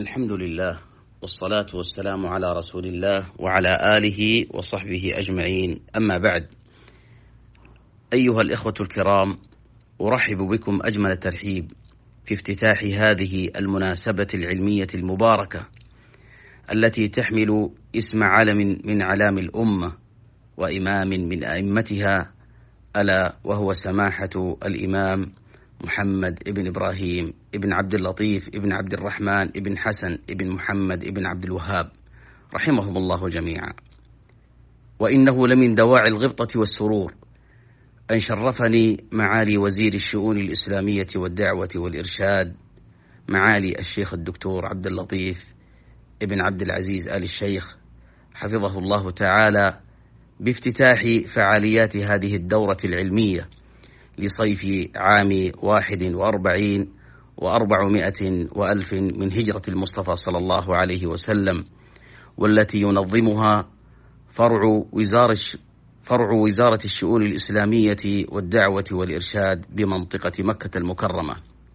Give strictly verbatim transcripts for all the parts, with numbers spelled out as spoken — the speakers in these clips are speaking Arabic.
الحمد لله والصلاة والسلام على رسول الله وعلى آله وصحبه أجمعين، أما بعد. أيها الإخوة الكرام، أرحب بكم أجمل ترحيب في افتتاح هذه المناسبة العلمية المباركة التي تحمل اسم علم من علام الأمة وإمام من أئمتها، ألا وهو سماحة الإمام محمد ابن إبراهيم ابن عبد اللطيف ابن عبد الرحمن ابن حسن ابن محمد ابن عبد الوهاب رحمهم الله جميعا. وإنه لمن دواعي الغبطة والسرور أن شرفني معالي وزير الشؤون الإسلامية والدعوة والإرشاد معالي الشيخ الدكتور عبد اللطيف ابن عبد العزيز آل الشيخ حفظه الله تعالى بافتتاح فعاليات هذه الدورة العلمية لصيف عام واحد وأربعين وأربعمائة وألف من هجرة المصطفى صلى الله عليه وسلم، والتي ينظمها فرع وزارة فرع وزارة الشؤون الإسلامية والدعوة والإرشاد بمنطقة مكة المكرمة.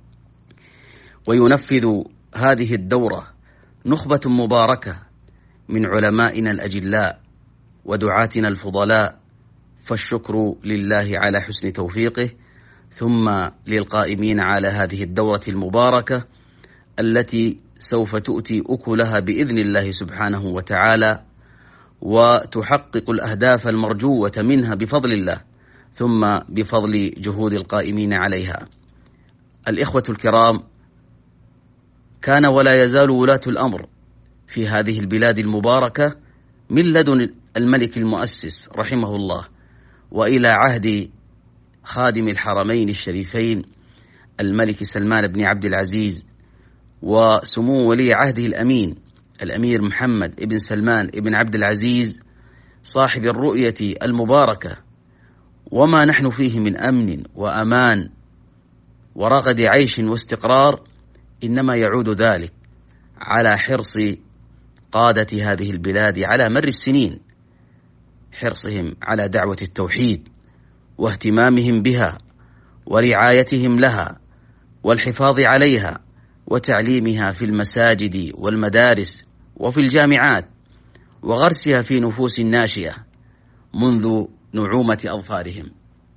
وينفذ هذه الدورة نخبة مباركة من علمائنا الأجلاء ودعاتنا الفضلاء، فالشكر لله على حسن توفيقه، ثم للقائمين على هذه الدورة المباركة التي سوف تؤتي أكلها بإذن الله سبحانه وتعالى وتحقق الأهداف المرجوة منها بفضل الله ثم بفضل جهود القائمين عليها. الإخوة الكرام، كان ولا يزال ولاة الأمر في هذه البلاد المباركة من لدن الملك المؤسس رحمه الله وإلى عهد خادم الحرمين الشريفين الملك سلمان بن عبد العزيز وسمو ولي عهده الأمين الأمير محمد بن سلمان بن عبد العزيز صاحب الرؤية المباركة، وما نحن فيه من أمن وأمان ورغد عيش واستقرار إنما يعود ذلك على حرص قادة هذه البلاد على مر السنين، حرصهم على دعوة التوحيد واهتمامهم بها ورعايتهم لها والحفاظ عليها وتعليمها في المساجد والمدارس وفي الجامعات وغرسها في نفوس الناشئة منذ نعومة أظفارهم.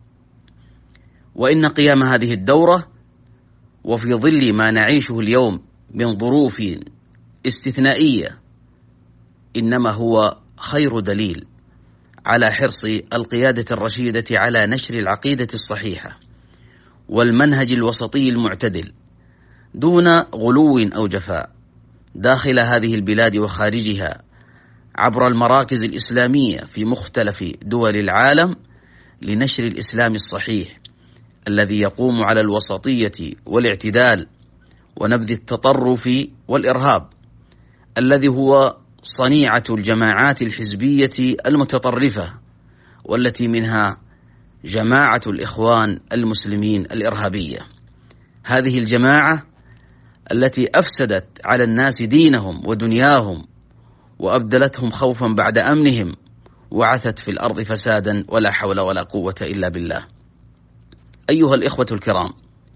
وإن قيام هذه الدورة وفي ظل ما نعيشه اليوم من ظروف استثنائية إنما هو خير دليل على حرص القيادة الرشيدة على نشر العقيدة الصحيحة والمنهج الوسطي المعتدل دون غلو أو جفاء داخل هذه البلاد وخارجها عبر المراكز الإسلامية في مختلف دول العالم لنشر الإسلام الصحيح الذي يقوم على الوسطية والاعتدال ونبذ التطرف والإرهاب الذي هو صنيعة الجماعات الحزبية المتطرفة، والتي منها جماعة الإخوان المسلمين الإرهابية. هذه الجماعة التي أفسدت على الناس دينهم ودنياهم وأبدلتهم خوفا بعد أمنهم وعثت في الأرض فسادا ولا حول ولا قوة إلا بالله. أيها الإخوة الكرام،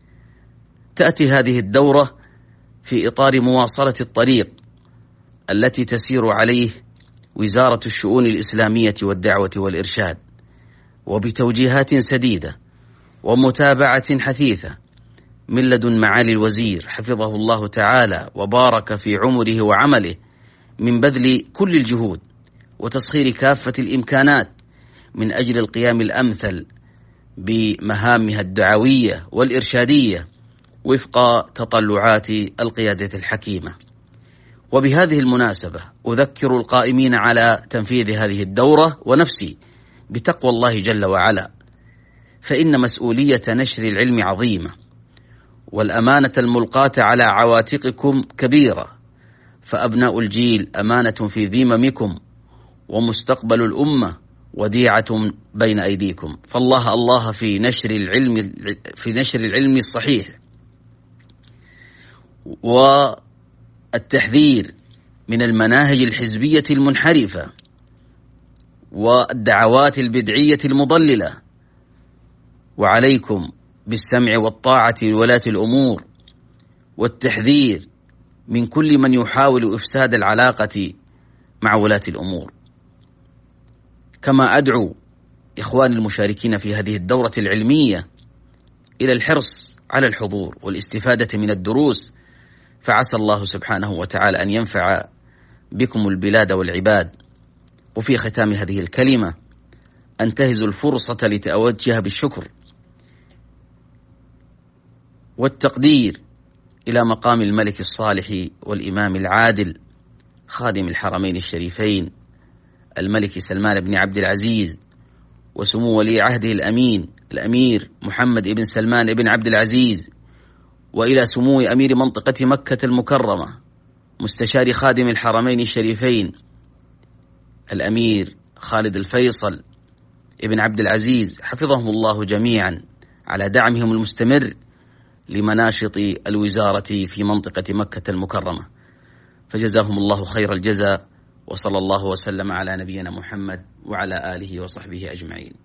تأتي هذه الدورة في إطار مواصلة الطريق التي تسير عليه وزارة الشؤون الإسلامية والدعوة والإرشاد، وبتوجيهات سديدة ومتابعة حثيثة من لدن معالي الوزير حفظه الله تعالى وبارك في عمره وعمله، من بذل كل الجهود وتسخير كافة الإمكانات من أجل القيام الأمثل بمهامها الدعوية والإرشادية وفق تطلعات القيادة الحكيمة. وبهذه المناسبة أذكر القائمين على تنفيذ هذه الدورة ونفسي بتقوى الله جل وعلا، فإن مسؤولية نشر العلم عظيمة والأمانة الملقاة على عواتقكم كبيرة، فأبناء الجيل أمانة في ذممكم ومستقبل الأمة وديعة بين أيديكم، فالله الله في نشر العلم في نشر العلم الصحيح والتحذير من المناهج الحزبية المنحرفة والدعوات البدعية المضللة. وعليكم بالسمع والطاعة لولاة الأمور والتحذير من كل من يحاول إفساد العلاقة مع ولاة الأمور. كما أدعو إخواني المشاركين في هذه الدورة العلمية إلى الحرص على الحضور والاستفادة من الدروس، فعسى الله سبحانه وتعالى أن ينفع بكم البلاد والعباد. وفي ختام هذه الكلمة أنتهز الفرصة لتوجه بالشكر والتقدير إلى مقام الملك الصالح والإمام العادل خادم الحرمين الشريفين الملك سلمان بن عبد العزيز، وسمو ولي عهده الأمين الأمير محمد بن سلمان بن عبد العزيز، وإلى سمو أمير منطقة مكة المكرمة مستشار خادم الحرمين الشريفين الأمير خالد الفيصل ابن عبد العزيز، حفظهم الله جميعا على دعمهم المستمر لمناشط الوزارة في منطقة مكة المكرمة، فجزاهم الله خير الجزاء، وصلى الله وسلم على نبينا محمد وعلى آله وصحبه أجمعين.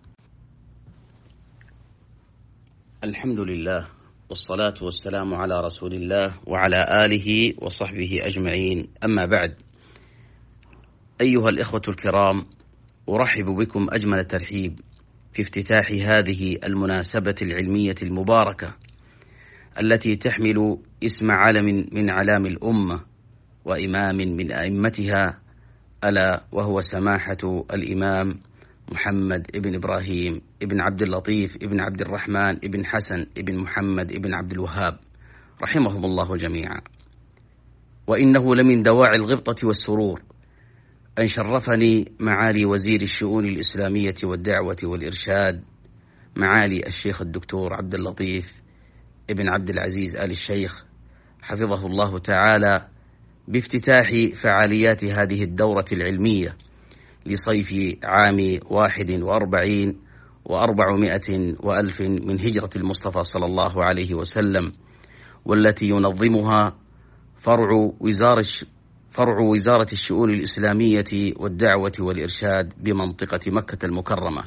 الحمد لله والصلاة والسلام على رسول الله وعلى آله وصحبه أجمعين، أما بعد. أيها الإخوة الكرام، أرحب بكم أجمل ترحيب في افتتاح هذه المناسبة العلمية المباركة التي تحمل اسم علم من علام الأمة وإمام من أئمتها، ألا وهو سماحة الإمام محمد ابن إبراهيم ابن عبد اللطيف ابن عبد الرحمن ابن حسن ابن محمد ابن عبد الوهاب رحمهم الله جميعا. وإنه لمن دواعي الغبطة والسرور أن شرفني معالي وزير الشؤون الإسلامية والدعوة والإرشاد معالي الشيخ الدكتور عبد اللطيف ابن عبد العزيز آل الشيخ حفظه الله تعالى بافتتاح فعاليات هذه الدورة العلمية لصيف عام واحد وأربعين وأربعمائة وألف من هجرة المصطفى صلى الله عليه وسلم، والتي ينظمها فرع وزارة فرع وزارة الشؤون الإسلامية والدعوة والإرشاد بمنطقة مكة المكرمة.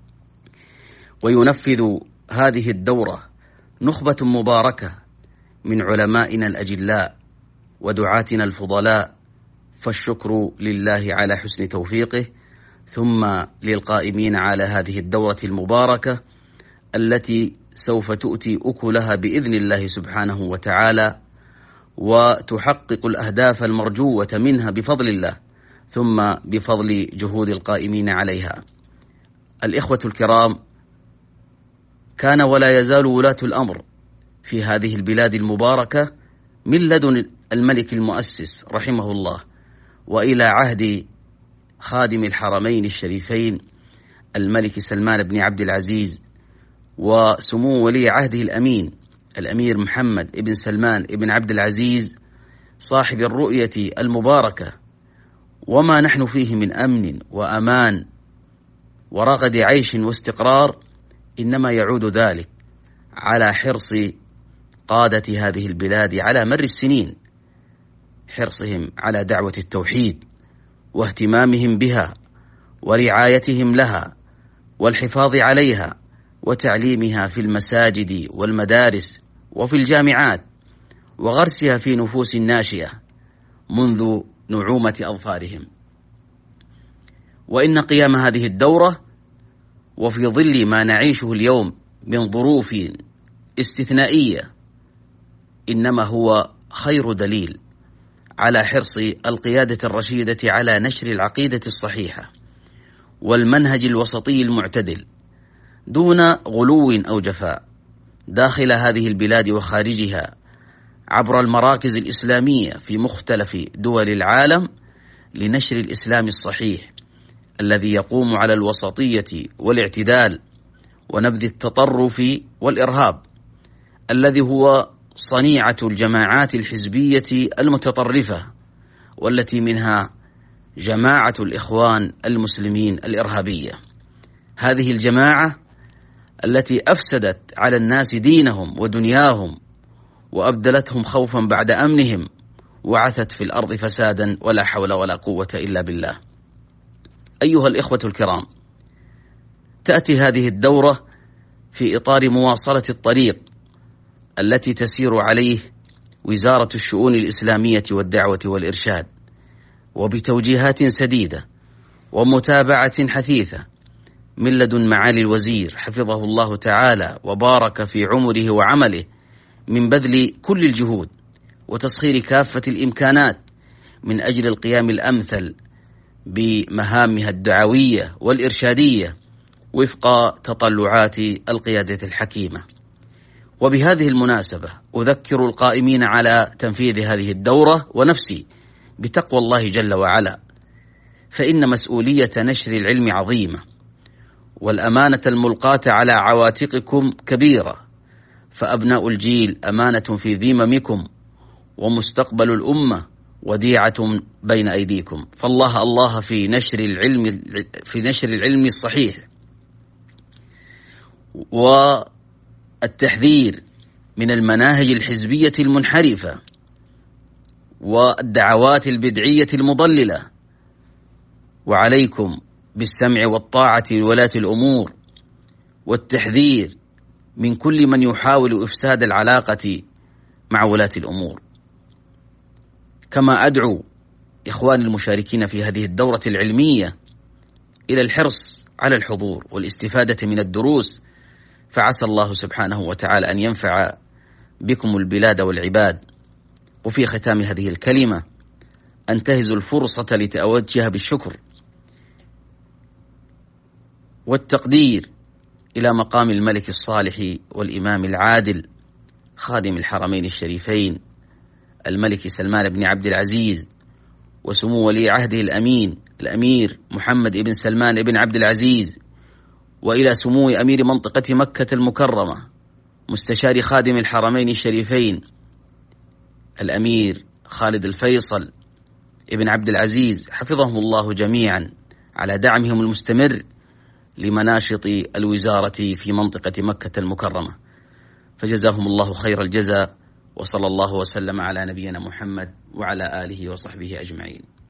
وينفذ هذه الدورة نخبة مباركة من علمائنا الأجلاء ودعاتنا الفضلاء، فالشكر لله على حسن توفيقه، ثم للقائمين على هذه الدورة المباركة التي سوف تؤتي أكلها بإذن الله سبحانه وتعالى وتحقق الأهداف المرجوة منها بفضل الله، ثم بفضل جهود القائمين عليها. الإخوة الكرام، كان ولا يزال ولاة الأمر في هذه البلاد المباركة من لدن الملك المؤسس رحمه الله وإلى عهد خادم الحرمين الشريفين الملك سلمان بن عبد العزيز وسمو ولي عهده الأمين الأمير محمد بن سلمان بن عبد العزيز صاحب الرؤية المباركة، وما نحن فيه من أمن وأمان ورغد عيش واستقرار إنما يعود ذلك على حرص قادة هذه البلاد على مر السنين، حرصهم على دعوة التوحيد واهتمامهم بها ورعايتهم لها والحفاظ عليها وتعليمها في المساجد والمدارس وفي الجامعات، وغرسها في نفوس الناشئة منذ نعومة أظفارهم. وإن قيام هذه الدورة وفي ظل ما نعيشه اليوم من ظروف استثنائية إنما هو خير دليل على حرص القيادة الرشيدة على نشر العقيدة الصحيحة والمنهج الوسطي المعتدل دون غلو أو جفاء داخل هذه البلاد وخارجها عبر المراكز الإسلامية في مختلف دول العالم لنشر الإسلام الصحيح الذي يقوم على الوسطية والاعتدال ونبذ التطرف والإرهاب الذي هو صنيعة الجماعات الحزبية المتطرفة، والتي منها جماعة الإخوان المسلمين الإرهابية. هذه الجماعة التي أفسدت على الناس دينهم ودنياهم وأبدلتهم خوفا بعد أمنهم وعثت في الأرض فسادا ولا حول ولا قوة إلا بالله. أيها الإخوة الكرام، تأتي هذه الدورة في إطار مواصلة الطريق التي تسير عليه وزارة الشؤون الإسلامية والدعوة والإرشاد، وبتوجيهات سديدة ومتابعة حثيثة من لدن معالي الوزير حفظه الله تعالى وبارك في عمره وعمله، من بذل كل الجهود وتسخير كافة الإمكانات من أجل القيام الأمثل بمهامها الدعوية والإرشادية وفق تطلعات القيادة الحكيمة. وبهذه المناسبة أذكر القائمين على تنفيذ هذه الدورة ونفسي بتقوى الله جل وعلا، فإن مسؤولية نشر العلم عظيمة، والأمانة الملقاة على عواتقكم كبيرة، فأبناء الجيل أمانة في ذممكم، ومستقبل الأمة وديعة بين أيديكم، فالله الله في نشر العلم في نشر العلم الصحيح، والتحذير من المناهج الحزبية المنحرفة والدعوات البدعية المضللة، وعليكم بالسمع والطاعة لولاة الأمور، والتحذير من كل من يحاول إفساد العلاقة مع ولاة الأمور. كما أدعو إخواني المشاركين في هذه الدورة العلمية إلى الحرص على الحضور والاستفادة من الدروس، فعسى الله سبحانه وتعالى أن ينفع بكم البلاد والعباد. وفي ختام هذه الكلمة أنتهز الفرصة لتوجه بالشكر والتقدير إلى مقام الملك الصالح والإمام العادل خادم الحرمين الشريفين الملك سلمان بن عبد العزيز، وسمو ولي عهده الأمين الأمير محمد بن سلمان بن عبد العزيز، وإلى سمو أمير منطقة مكة المكرمة مستشار خادم الحرمين الشريفين الأمير خالد الفيصل ابن عبد العزيز، حفظهم الله جميعا على دعمهم المستمر لمناشط الوزارة في منطقة مكة المكرمة، فجزاهم الله خير الجزاء، وصلى الله وسلم على نبينا محمد وعلى آله وصحبه أجمعين.